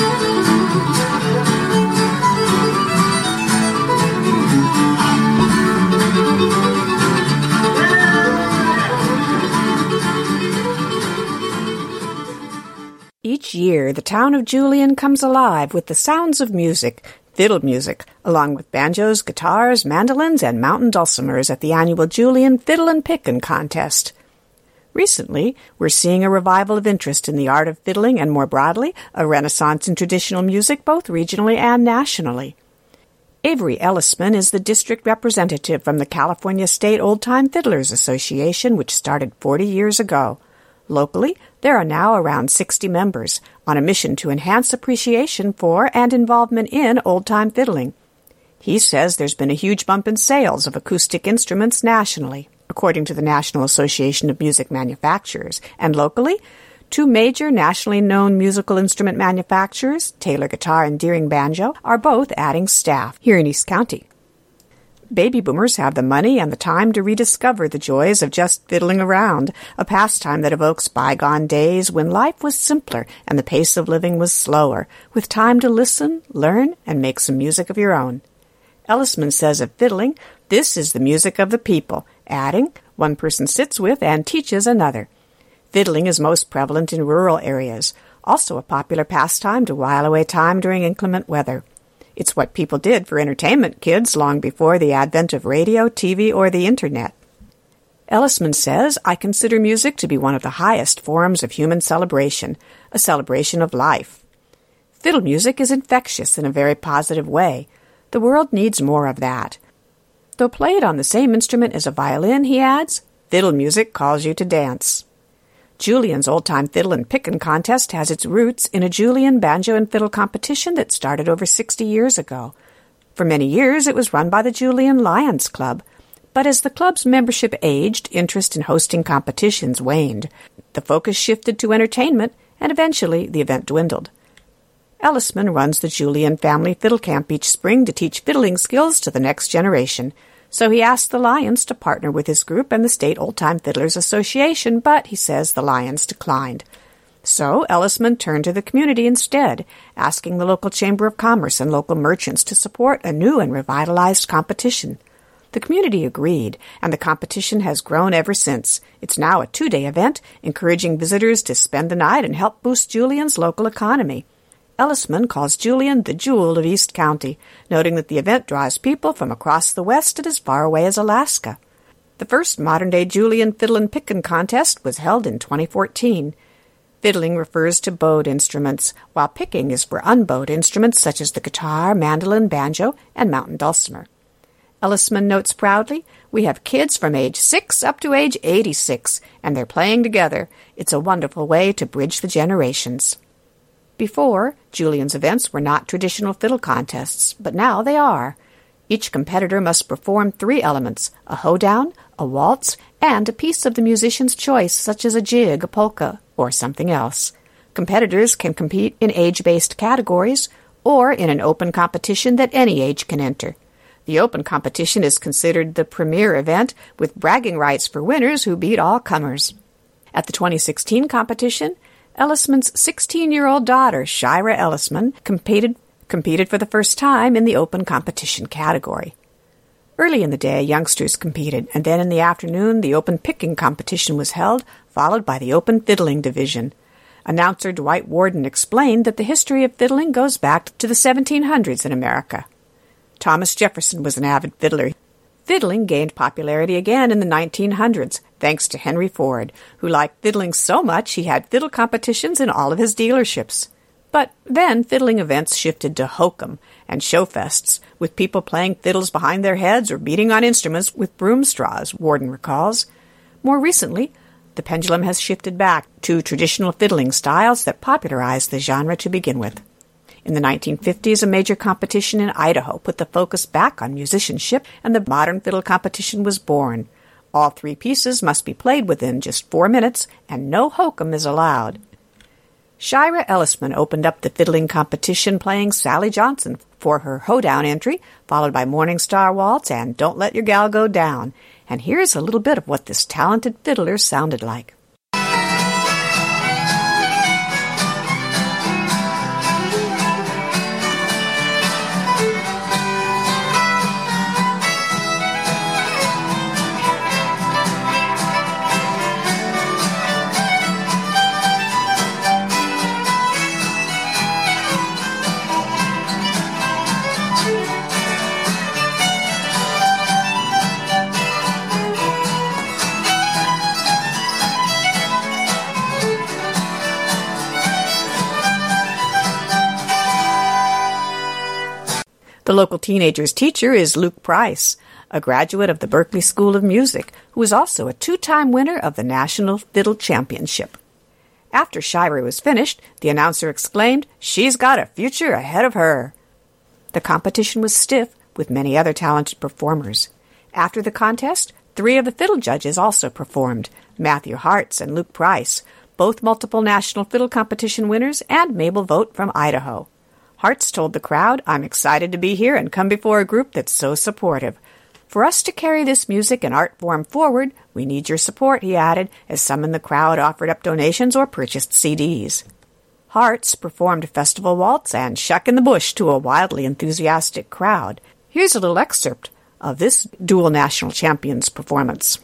Each year, the town of Julian comes alive with the sounds of music, fiddle music, along with banjos, guitars, mandolins, and mountain dulcimers at the annual Julian Fiddle and Pickin' Contest. Recently, we're seeing a revival of interest in the art of fiddling and, more broadly, a renaissance in traditional music both regionally and nationally. Avery Ellisman is the district representative from the California State Old-Time Fiddlers Association, which started forty years ago. Locally, there are now around sixty members on a mission to enhance appreciation for and involvement in old-time fiddling. He says there's been a huge bump in sales of acoustic instruments nationally, according to the National Association of Music Manufacturers, and locally, two major nationally known musical instrument manufacturers, Taylor Guitar and Deering Banjo, are both adding staff here in East County. Baby boomers have the money and the time to rediscover the joys of just fiddling around, a pastime that evokes bygone days when life was simpler and the pace of living was slower, with time to listen, learn, and make some music of your own. Ellisman says of fiddling, this is the music of the people, adding, one person sits with and teaches another. Fiddling is most prevalent in rural areas, also a popular pastime to while away time during inclement weather. It's what people did for entertainment, kids, long before the advent of radio, T V, or the Internet. Ellisman says, I consider music to be one of the highest forms of human celebration, a celebration of life. Fiddle music is infectious in a very positive way. The world needs more of that. Though played on the same instrument as a violin, he adds, fiddle music calls you to dance. Julian's Old-Time Fiddle and Pickin' Contest has its roots in a Julian banjo and fiddle competition that started over sixty years ago. For many years, it was run by the Julian Lions Club. But as the club's membership aged, interest in hosting competitions waned. The focus shifted to entertainment, and eventually the event dwindled. Ellisman runs the Julian Family Fiddle Camp each spring to teach fiddling skills to the next generation. So he asked the Lions to partner with his group and the State Old-Time Fiddlers Association, but he says the Lions declined. So Ellisman turned to the community instead, asking the local Chamber of Commerce and local merchants to support a new and revitalized competition. The community agreed, and the competition has grown ever since. It's now a two-day event, encouraging visitors to spend the night and help boost Julian's local economy. Ellisman calls Julian the jewel of East County, noting that the event draws people from across the West and as far away as Alaska. The first modern-day Julian Fiddle and Pickin' Contest was held in twenty fourteen. Fiddling refers to bowed instruments, while picking is for unbowed instruments such as the guitar, mandolin, banjo, and mountain dulcimer. Ellisman notes proudly, we have kids from age six up to age eighty-six, and they're playing together. It's a wonderful way to bridge the generations. Before, Julian's events were not traditional fiddle contests, but now they are. Each competitor must perform three elements, a hoedown, a waltz, and a piece of the musician's choice, such as a jig, a polka, or something else. Competitors can compete in age-based categories or in an open competition that any age can enter. The open competition is considered the premier event, with bragging rights for winners who beat all comers. At the twenty sixteen competition, Ellisman's sixteen-year-old daughter, Shira Ellisman, competed, competed for the first time in the open competition category. Early in the day, youngsters competed, and then in the afternoon, the open picking competition was held, followed by the open fiddling division. Announcer Dwight Warden explained that the history of fiddling goes back to the seventeen hundreds in America. Thomas Jefferson was an avid fiddler. Fiddling gained popularity again in the nineteen hundreds, thanks to Henry Ford, who liked fiddling so much he had fiddle competitions in all of his dealerships. But then fiddling events shifted to hokum and showfests, with people playing fiddles behind their heads or beating on instruments with broom straws, Warden recalls. More recently, the pendulum has shifted back to traditional fiddling styles that popularized the genre to begin with. In the nineteen fifties, a major competition in Idaho put the focus back on musicianship, and the modern fiddle competition was born. All three pieces must be played within just four minutes, and no hokum is allowed. Shira Ellisman opened up the fiddling competition playing Sally Johnson for her Hoedown entry, followed by Morning Star Waltz and Don't Let Your Gal Go Down. And here's a little bit of what this talented fiddler sounded like. The local teenager's teacher is Luke Price, a graduate of the Berklee School of Music, who is also a two-time winner of the National Fiddle Championship. After Shira was finished, the announcer exclaimed, "She's got a future ahead of her." The competition was stiff, with many other talented performers. After the contest, three of the fiddle judges also performed, Matthew Hartz and Luke Price, both multiple National Fiddle Competition winners, and Mabel Vogt from Idaho. Hartz told the crowd, "I'm excited to be here and come before a group that's so supportive. For us to carry this music and art form forward, we need your support," he added, as some in the crowd offered up donations or purchased C Ds. Hartz performed Festival Waltz and Shuck in the Bush to a wildly enthusiastic crowd. Here's a little excerpt of this dual national champion's performance.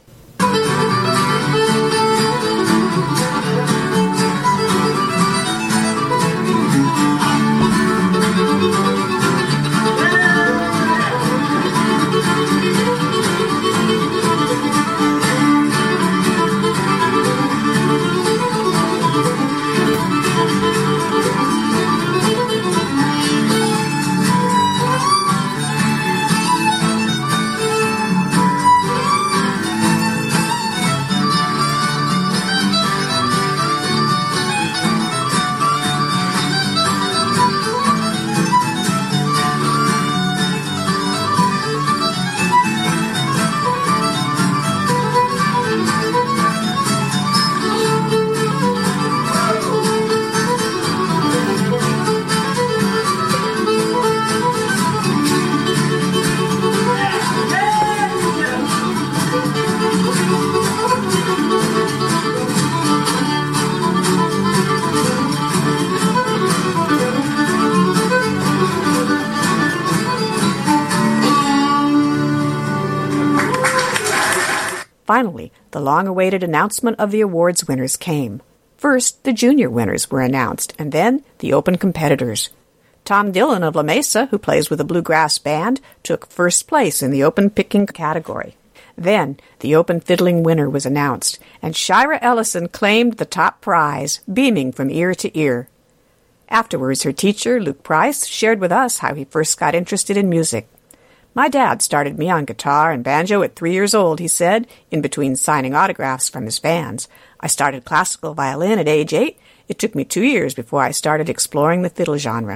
Finally, the long-awaited announcement of the awards winners came. First, the junior winners were announced, and then the open competitors. Tom Dillon of La Mesa, who plays with a bluegrass band, took first place in the open picking category. Then, the open fiddling winner was announced, and Shira Ellison claimed the top prize, beaming from ear to ear. Afterwards, her teacher, Luke Price, shared with us how he first got interested in music. "My dad started me on guitar and banjo at three years old," he said, in between signing autographs from his fans. "I started classical violin at age eight. It took me two years before I started exploring the fiddle genre."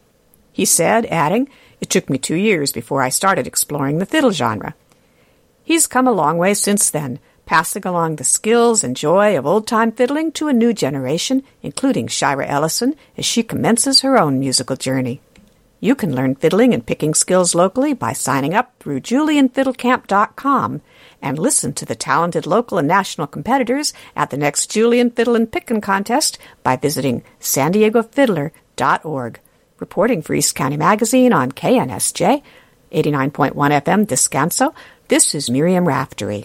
He said, adding, "It took me two years before I started exploring the fiddle genre." He's come a long way since then, passing along the skills and joy of old-time fiddling to a new generation, including Shira Ellison, as she commences her own musical journey. You can learn fiddling and picking skills locally by signing up through julian fiddle camp dot com and listen to the talented local and national competitors at the next Julian Fiddle and Pickin' Contest by visiting san diego fiddler dot org. Reporting for East County Magazine on K N S J, eighty-nine point one F M Descanso, this is Miriam Raftery.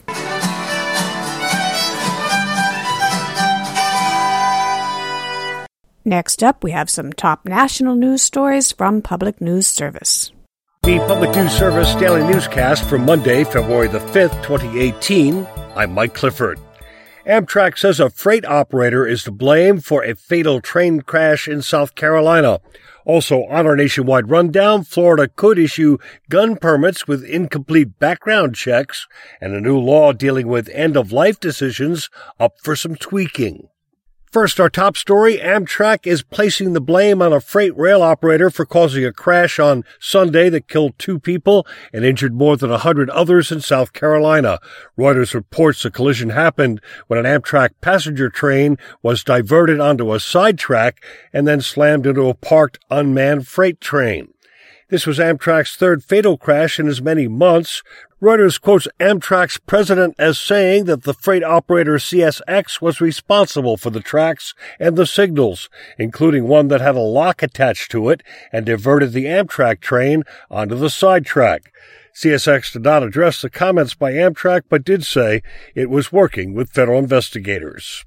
Next up, we have some top national news stories from Public News Service. The Public News Service Daily Newscast for Monday, February the fifth, twenty eighteen. I'm Mike Clifford. Amtrak says a freight operator is to blame for a fatal train crash in South Carolina. Also, on our nationwide rundown, Florida could issue gun permits with incomplete background checks, and a new law dealing with end-of-life decisions up for some tweaking. First, our top story, Amtrak is placing the blame on a freight rail operator for causing a crash on Sunday that killed two people and injured more than one hundred others in South Carolina. Reuters reports the collision happened when an Amtrak passenger train was diverted onto a side track and then slammed into a parked unmanned freight train. This was Amtrak's third fatal crash in as many months. Reuters quotes Amtrak's president as saying that the freight operator C S X was responsible for the tracks and the signals, including one that had a lock attached to it and diverted the Amtrak train onto the side track. C S X did not address the comments by Amtrak, but did say it was working with federal investigators.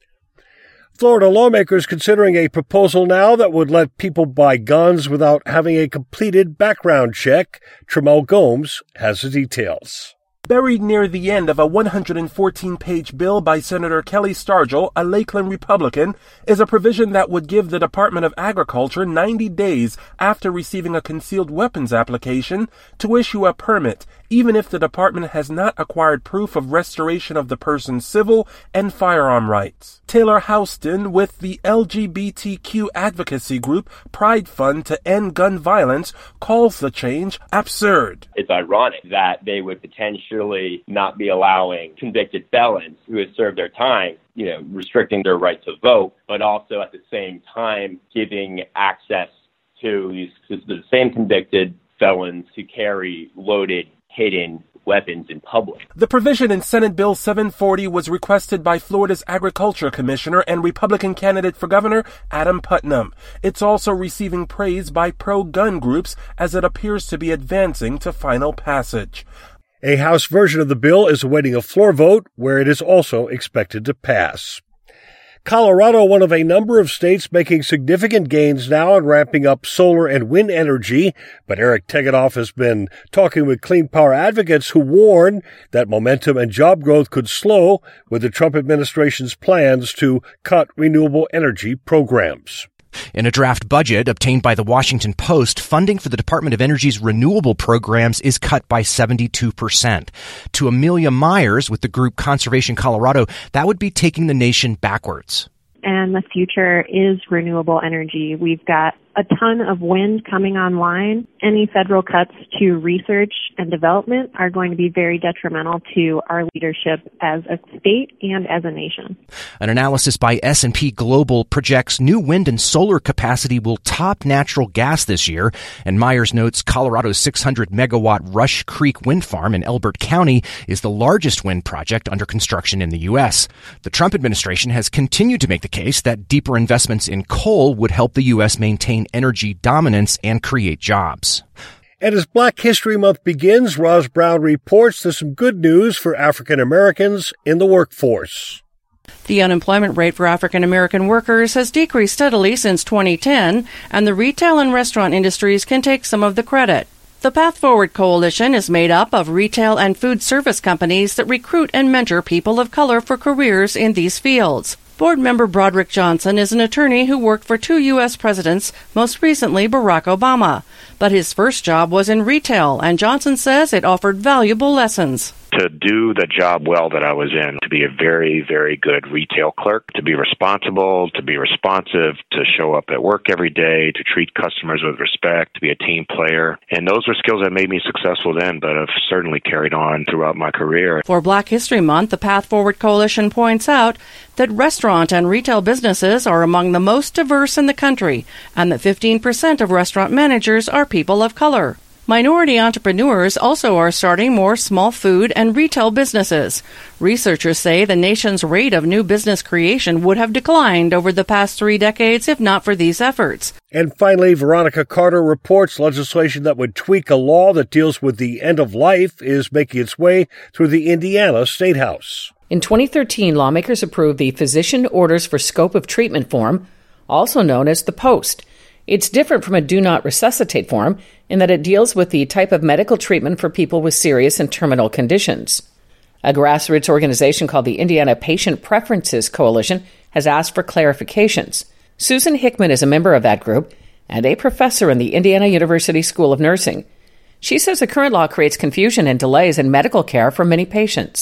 Florida lawmakers considering a proposal now that would let people buy guns without having a completed background check. Tramel Gomes has the details. Buried near the end of a one hundred fourteen page bill by Senator Kelly Stargel, a Lakeland Republican, is a provision that would give the Department of Agriculture ninety days after receiving a concealed weapons application to issue a permit, even if the department has not acquired proof of restoration of the person's civil and firearm rights. Taylor Houston with the L G B T Q advocacy group Pride Fund to End Gun Violence calls the change absurd. It's ironic that they would potentially not be allowing convicted felons who have served their time, you know, restricting their right to vote, but also at the same time giving access to these to the same convicted felons to carry loaded, hidden weapons in public. The provision in Senate Bill seven forty was requested by Florida's Agriculture Commissioner and Republican candidate for governor, Adam Putnam. It's also receiving praise by pro-gun groups as it appears to be advancing to final passage. A House version of the bill is awaiting a floor vote, where it is also expected to pass. Colorado, one of a number of states making significant gains now in ramping up solar and wind energy, but Eric Tegethoff has been talking with clean power advocates who warn that momentum and job growth could slow with the Trump administration's plans to cut renewable energy programs. In a draft budget obtained by the Washington Post, funding for the Department of Energy's renewable programs is cut by seventy-two percent. To Amelia Myers with the group Conservation Colorado, that would be taking the nation backwards. And the future is renewable energy. We've got a ton of wind coming online. Any federal cuts to research and development are going to be very detrimental to our leadership as a state and as a nation. An analysis by S and P Global projects new wind and solar capacity will top natural gas this year, and Myers notes Colorado's six hundred megawatt Rush Creek wind farm in Elbert County is the largest wind project under construction in the U S. The Trump administration has continued to make the case that deeper investments in coal would help the U S maintain energy dominance and create jobs. And as Black History Month begins, Roz Brown reports there's some good news for African Americans in the workforce. The unemployment rate for African American workers has decreased steadily since twenty ten, and the retail and restaurant industries can take some of the credit. The Path Forward Coalition is made up of retail and food service companies that recruit and mentor people of color for careers in these fields. Board member Broderick Johnson is an attorney who worked for two U S presidents, most recently Barack Obama. But his first job was in retail, and Johnson says it offered valuable lessons. To do the job well that I was in, to be a very, very good retail clerk, to be responsible, to be responsive, to show up at work every day, to treat customers with respect, to be a team player. And those were skills that made me successful then, but have certainly carried on throughout my career. For Black History Month, the Path Forward Coalition points out that restaurant and retail businesses are among the most diverse in the country, and that fifteen percent of restaurant managers are people of color. Minority entrepreneurs also are starting more small food and retail businesses. Researchers say the nation's rate of new business creation would have declined over the past three decades if not for these efforts. And finally, Veronica Carter reports legislation that would tweak a law that deals with the end of life is making its way through the Indiana State House. In twenty thirteen, lawmakers approved the Physician Orders for Scope of Treatment form, also known as the POST. It's different from a Do Not Resuscitate form in that it deals with the type of medical treatment for people with serious and terminal conditions. A grassroots organization called the Indiana Patient Preferences Coalition has asked for clarifications. Susan Hickman is a member of that group and a professor in the Indiana University School of Nursing. She says the current law creates confusion and delays in medical care for many patients.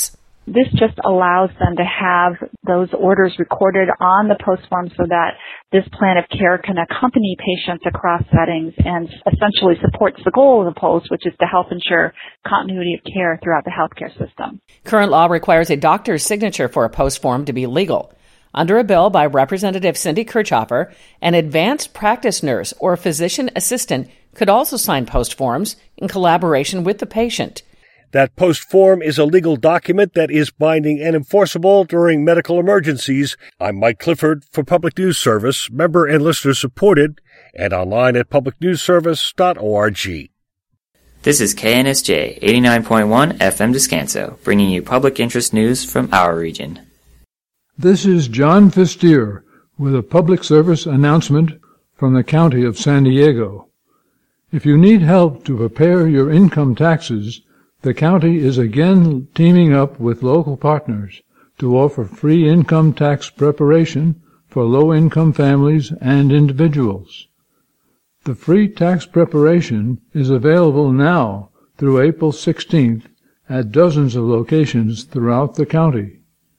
This just allows them to have those orders recorded on the post form so that this plan of care can accompany patients across settings and essentially supports the goal of the post, which is to help ensure continuity of care throughout the healthcare system. Current law requires a doctor's signature for a post form to be legal. Under a bill by Representative Cindy Kirchhofer, an advanced practice nurse or physician assistant could also sign post forms in collaboration with the patient. That post form is a legal document that is binding and enforceable during medical emergencies. I'm Mike Clifford for Public News Service, member and listener supported, and online at public news service dot org. This is K N S J eighty-nine point one F M Descanso, bringing you public interest news from our region. This is John Fistier with a public service announcement from the County of San Diego. If you need help to prepare your income taxes, the county is again teaming up with local partners to offer free income tax preparation for low-income families and individuals. The free tax preparation is available now through April sixteenth at dozens of locations throughout the county.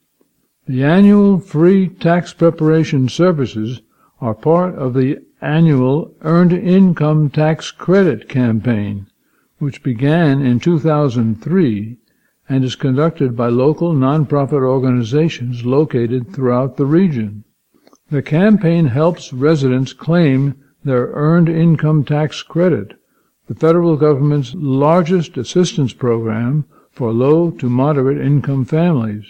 The annual free tax preparation services are part of the annual Earned Income Tax Credit campaign, which began in two thousand three and is conducted by local nonprofit organizations located throughout the region. The campaign helps residents claim their Earned Income Tax Credit, the federal government's largest assistance program for low to moderate income families.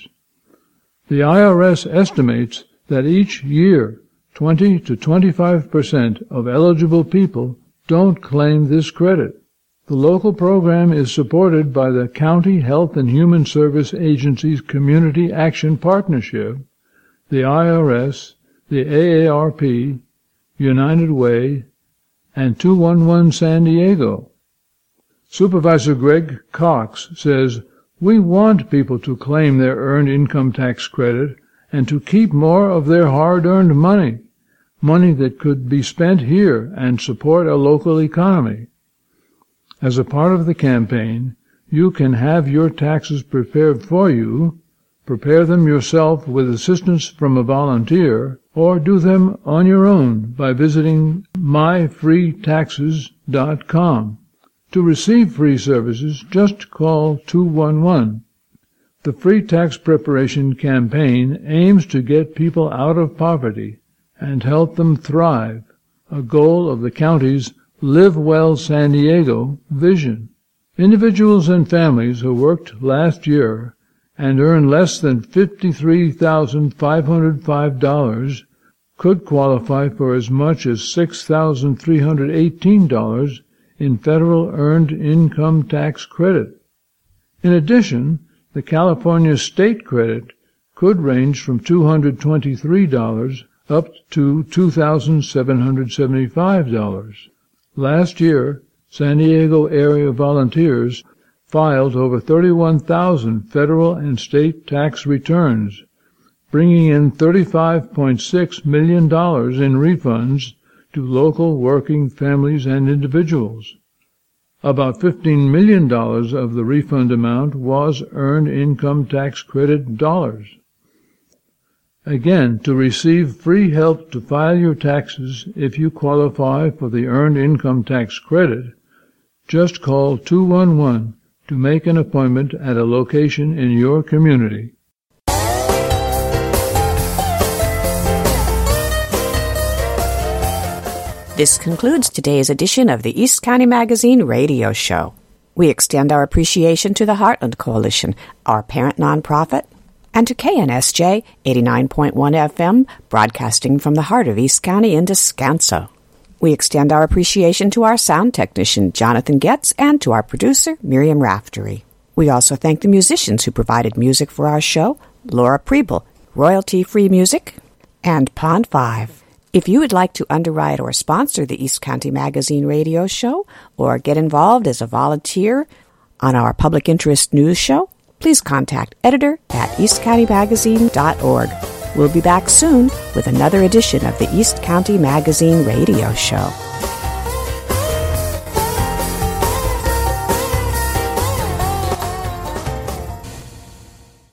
The I R S estimates that each year twenty to twenty-five percent of eligible people don't claim this credit. The local program is supported by the County Health and Human Service Agency's Community Action Partnership, the I R S, the A A R P, United Way, and two one one San Diego. Supervisor Greg Cox says, "We want people to claim their earned income tax credit and to keep more of their hard-earned money, money that could be spent here and support a local economy." As a part of the campaign, you can have your taxes prepared for you, prepare them yourself with assistance from a volunteer, or do them on your own by visiting my free taxes dot com. To receive free services, just call two one one. The Free Tax Preparation Campaign aims to get people out of poverty and help them thrive, a goal of the county's Live Well San Diego vision. Individuals and families who worked last year and earned less than fifty-three thousand five hundred five dollars could qualify for as much as six thousand three hundred eighteen dollars in federal earned income tax credit. In addition, the California state credit could range from two hundred twenty-three dollars up to two thousand seven hundred seventy-five dollars. Last year, San Diego area volunteers filed over thirty-one thousand federal and state tax returns, bringing in thirty-five point six million dollars in refunds to local working families and individuals. About fifteen million dollars of the refund amount was earned income tax credit dollars. Again, to receive free help to file your taxes if you qualify for the Earned Income Tax Credit, just call two one one to make an appointment at a location in your community. This concludes today's edition of the East County Magazine radio show. We extend our appreciation to the Heartland Coalition, our parent nonprofit, and to K N S J eighty-nine point one F M, broadcasting from the heart of East County in Descanso. We extend our appreciation to our sound technician, Jonathan Getz, and to our producer, Miriam Raftery. We also thank the musicians who provided music for our show, Laura Preble, royalty-free music, and Pond five. If you would like to underwrite or sponsor the East County Magazine radio show, or get involved as a volunteer on our public interest news show, please contact editor at east county magazine dot org. We'll be back soon with another edition of the East County Magazine radio show.